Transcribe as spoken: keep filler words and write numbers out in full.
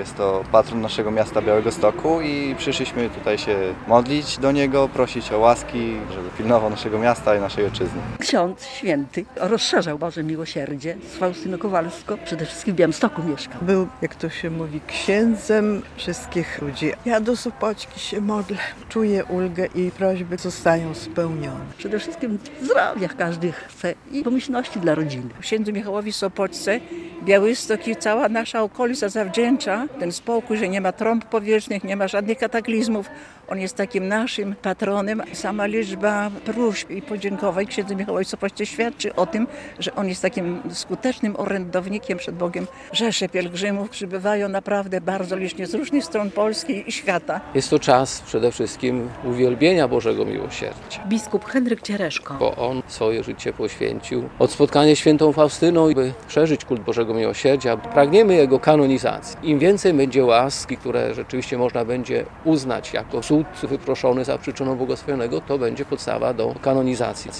Jest to patron naszego miasta Białegostoku i przyszliśmy tutaj się modlić do niego, prosić o łaski, żeby pilnował naszego miasta i naszej ojczyzny. Ksiądz święty rozszerzał Boże miłosierdzie z Faustyną Kowalską, przede wszystkim w Białymstoku mieszkał. Był, jak to się mówi, księdzem wszystkich ludzi. Ja do Sopoćki się modlę, czuję ulgę i prośby zostają spełnione. Przede wszystkim zdrowia każdy chce i pomyślności dla rodziny. Księdzu Michałowi Sopoćce Białystok i cała nasza okolica zawdzięcza ten spokój, że nie ma trąb powietrznych, nie ma żadnych kataklizmów. On jest takim naszym patronem. Sama liczba próśb i podziękowań księdzu Michałowi Sopoćce świadczy o tym, że on jest takim skutecznym orędownikiem przed Bogiem. Rzesze pielgrzymów przybywają naprawdę bardzo licznie z różnych stron Polski i świata. Jest to czas przede wszystkim uwielbienia Bożego Miłosierdzia. Biskup Henryk Ciereszko. Bo on swoje życie poświęcił od spotkania z świętą Faustyną, by przeżyć kult Bożego Miłosierdzia. Pragniemy jego kanonizacji. Im więcej będzie łaski, które rzeczywiście można będzie uznać jako cud wyproszony za przyczyną błogosławionego, to będzie podstawa do kanonizacji.